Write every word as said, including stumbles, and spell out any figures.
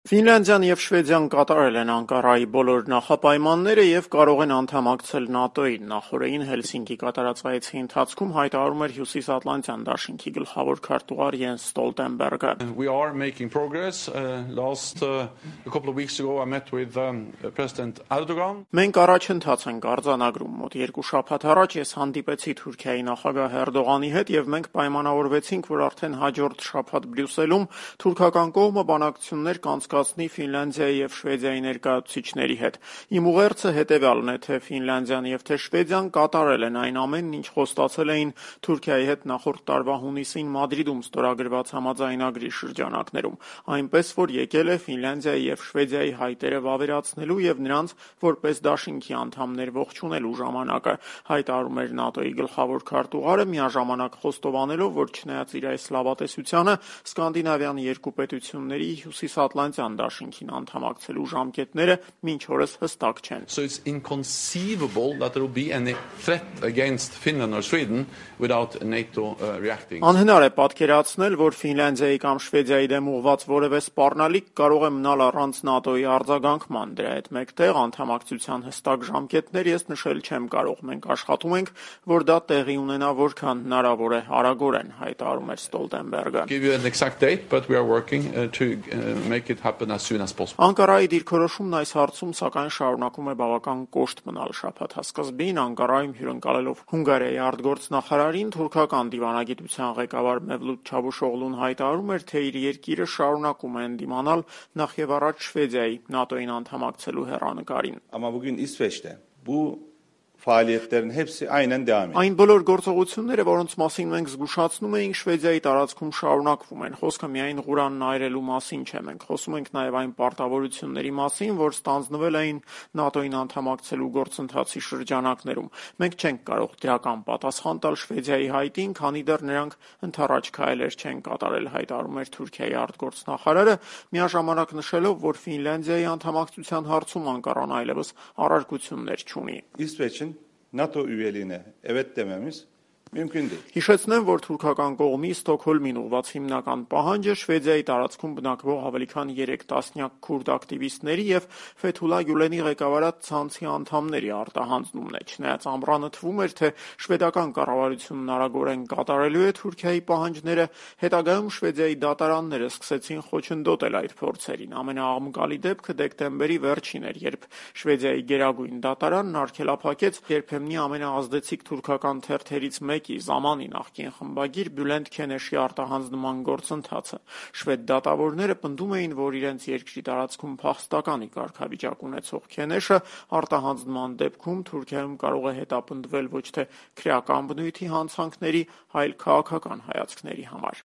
Ֆինլանդիան և Շվեդիան կատարել են Անկարայի բոլոր նախապայմանները և կարող են անդամակցել ՆԱՏՕ-ին։ Նախօրեին Հելսինկի կատարած այցի ընթացքում հայտարարում էր Հյուսիսատլանտյան դաշինքի գլխավոր քարտուղար Յենս Ստոլտենբերգը։ We are making progress. Uh, last uh, a couple of weeks ago I met with um, President Erdogan. Մենք առաջընթաց ենք արձանագրում։ Մոտ երկու շաբաթ առաջ ես հանդիպեցի Թուրքիայի նախագահ Էրդողանի հետ և մենք պայմանավորվեցինք, որ արդեն հաջորդ շաբաթ Բրյուսելում թուրքական կողմը բանակցություններ կանցկացնի Ֆինլանդիայի և Շվեդիայի ներկայացուցիչների հետ։ Իմ ուղերձը հետևյալն է, թե Ֆինլանդիան և թե Շվեդիան կատարել են այն ամենն, ինչ խոստացել էին Թուրքիայի հետ նախորդ տարվա հունիսին Մադրիդում ստորագրված համաձայնագրի շրջանակներում, այնպես որ եկել է Ֆինլանդիայի և Շվեդիայի հայտերը վավերացնելու և նրանց որպես դաշինքի անդամներ ողջունելու ժամանակը, հայտարարում էր ՆԱՏՕ-ի գլխավոր քարտուղարը, միաժամանակ խոստովանելով, որ չնայած իր այս լավատեսությանը, Սկանդինավյան երկու պետությունների Հյուսիսատլանտյան դաշինքին անդամակցելու ժամկետները մինչ օրս հստակ չեն։ So it's inconceivable that there will be any threat against Finland or Sweden without NATO uh, reacting. Անհնար է պատկերացնել, որ Ֆինլանդիայի կամ Շվեդիայի դեմ ուղղված որևէ սպառնալիք կարող է մնալ առանց ՆԱՏՕ-ի արձագանքման։ Դրա հետ մեկտեղ անդամակցության հստակ ժամկետներ ես նշել չեմ կարող։ Մենք աշխատում ենք, որ դա տեղի ունենա որքան հնարավոր է արագորեն, հայտարարում էր Ստոլտենբերգը։ Give you an exact date, but we are working uh, to uh, make it happen as soon as possible. Անկարայի դիրքորոշումն այս հարցում սակայն շարունակում է բավական կոշտ մնալ։ Շաբաթասկզբին Անկարայում հյուրընկալելով Հունգարիայի արտգործնախարարին, թուրքական դիվանագիտության ղեկավար Մևլութ Չավուշօղլուն հայտարարում էր, թե իր երկիրը շարունակում է ընդդիմանալ նախևառաջ Շվեդիայի ՆԱՏՕ-ին անդամակցելու հեռանկարին։ Ama bugün İsveç'te bu faaliyetlerin hepsi aynen devam ediyor. Այն բոլոր գործողությունները, որոնց մասին մենք զգուշացնում էինք, Շվեդիայի տարածքում շարունակվում են։ Խոսքը միայն Ղուրանն այրելու մասին չէ։ Մենք խոսում ենք նաև այն պարտավորությունների մասին, որ ստանձնվել էին ՆԱՏՕ-ին անդամակցելու գործընթացի շրջանակներում։ Մենք չենք կարող դրական պատասխան տալ Շվեդիայի հայտին, քանի դեռ նրանք ընդառաջ քայլեր չեն կատարել, հայտարարում էր Թուրքիայի արտգործնախարարը, միաժամանակ նշելով, որ Ֆինլանդիայի անդամակցության հարցում Անկարան այլևս առարկություններ չունի։ İsveç'in NATO üyeliğine evet dememiz mümkün değil. Հիշեցնեմ, որ թուրքական կողմի Ստոկհոլմին ուղղված հիմնական պահանջը Շվեդիայի տարածքում բնակվող ավելի քան երեք տասնյակ քուրդ ակտիվիստների և Ֆեթուլա Գյուլենի ղեկավարած ցանցի անդամների արտահանձնումն է։ Չնայած ամռանը թվում էր, թե շվեդական կառավարությունն արագորեն կատարելու է Թուրքիայի պահանջները, հետագայում Շվեդիայի դատարանները սկսեցին խոչընդոտել այդ փորձերին։ Ամենաաղմկալի դեպքը դեկտեմբերի վերջին էր, երբ Շվեդիայի գերագույն դատարանն արգելափակեց երբեմնի ամենաազդեցիկ թուրքական թերթերից մեկի Զամանի նախկին խմբագիր Բյուլենտ Քենեշի արտահանձնման գործընթացը։ Շվեդ դատավորները պնդում էին, որ իրենց երկրի տարածքում փախստականի կարգավիճակ ունեցող Քենեշը արտահանձնման դեպքում Թուրքիայում կարող է հետապնդվել ոչ թե քրեական բնույթի հանցանքների, այլ քաղաքական հայացքների համար։